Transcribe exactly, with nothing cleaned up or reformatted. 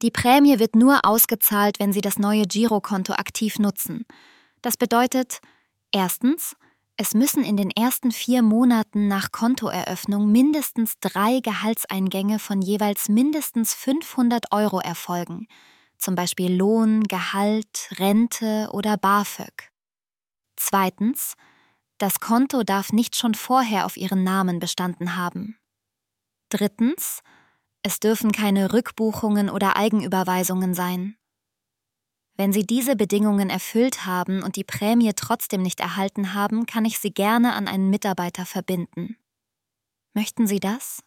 Die Prämie wird nur ausgezahlt, wenn Sie das neue Girokonto aktiv nutzen. Das bedeutet, erstens, es müssen in den ersten vier Monaten nach Kontoeröffnung mindestens drei Gehaltseingänge von jeweils mindestens fünfhundert Euro erfolgen, zum Beispiel Lohn, Gehalt, Rente oder BAföG. Zweitens, das Konto darf nicht schon vorher auf Ihren Namen bestanden haben. Drittens, es dürfen keine Rückbuchungen oder Eigenüberweisungen sein. Wenn Sie diese Bedingungen erfüllt haben und die Prämie trotzdem nicht erhalten haben, kann ich Sie gerne an einen Mitarbeiter verbinden. Möchten Sie das?